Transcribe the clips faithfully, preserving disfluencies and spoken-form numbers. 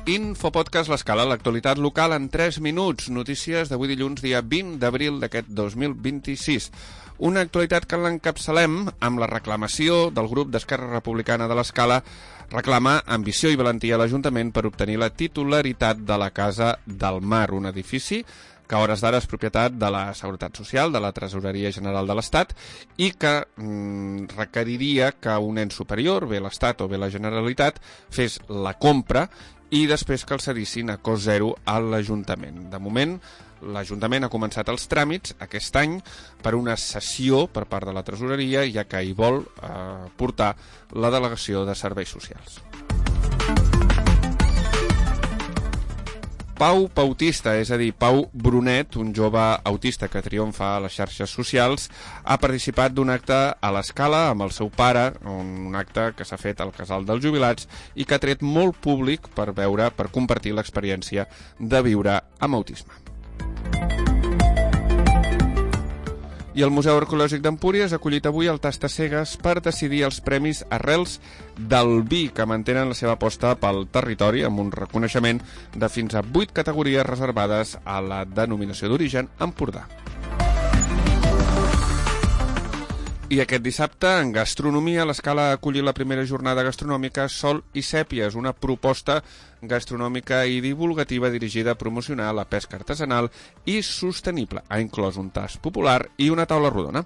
Infopodcast l'Escala, l'actualitat local en tres minuts. Notícies d'avui dilluns, dia vint d'abril d'aquest dos mil vint-i-sis. Una actualitat que l'encapçalem amb la reclamació del grup d'Esquerra Republicana de l'Escala. Reclama ambició i valentia a l'Ajuntament per obtenir la titularitat de la Casa del Mar, un edifici que a hores d'ara és propietat de la Seguretat Social, de la Tresoreria General de l'Estat, i que mm, requeriria que un ens superior, bé l'Estat o bé la Generalitat, fes la compra i després que el cedissin a cost zero a l'Ajuntament. De moment, l'Ajuntament ha començat els tràmits aquest any per una cessió per part de la Tresoreria, ja que hi vol eh, portar la delegació de serveis socials. Pau Pautista, és a dir, Pau Brunet, un jove autista que triomfa a les xarxes socials, ha participat d'un acte a l'Escala amb el seu pare, un acte que s'ha fet al Casal dels Jubilats i que ha tret molt públic per veure, per compartir l'experiència de viure amb autisme. I el Museu Arqueològic d'Empúries ha acollit avui el Tastacegues per decidir els premis Arrels del Vi, que mantenen la seva aposta pel territori amb un reconeixement de fins a vuit categories reservades a la denominació d'origen Empordà. I aquest dissabte, en gastronomia, l'Escala ha acollit la primera jornada gastronòmica Sol i Sèpies, una proposta gastronòmica i divulgativa dirigida a promocionar la pesca artesanal i sostenible. Ha inclòs un tast popular i una taula rodona.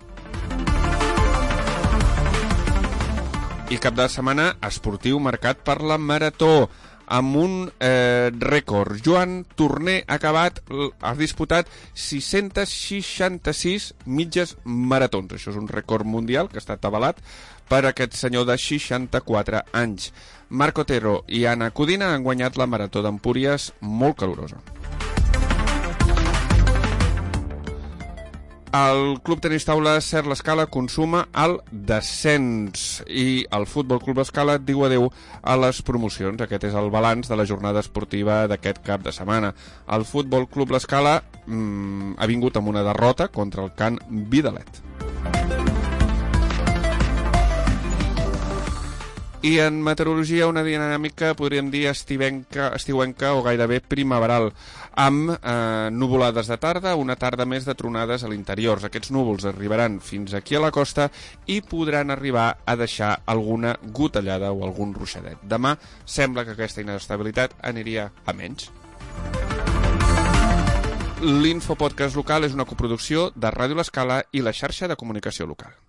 I cap de setmana esportiu marcat per la Marató, amb un eh, rècord. Joan Torner ha acabat, ha disputat sis-cents seixanta-sis mitges maratons. Això és un rècord mundial que ha estat avalat per aquest senyor de seixanta-quatre anys. Marc Otero i Anna Codina han guanyat la Marató d'Empúries molt calorosa. El Club Tenis Taula Ser l'Escala consuma el descens i el Futbol Club Escala diu adeu a les promocions. Aquest és el balanç de la jornada esportiva d'aquest cap de setmana. El Futbol Club l'Escala mmm, ha vingut amb una derrota contra el Can Vidalet. I en meteorologia una dinàmica, podríem dir, estivenca, estiuenca o gairebé primaveral, amb eh, nuvolades de tarda, una tarda més de tronades a l'interior. Aquests núvols arribaran fins aquí a la costa i podran arribar a deixar alguna gotellada o algun ruixadet. Demà sembla que aquesta inestabilitat aniria a menys. L'Infopodcast local és una coproducció de Ràdio l'Escala i la xarxa de comunicació local.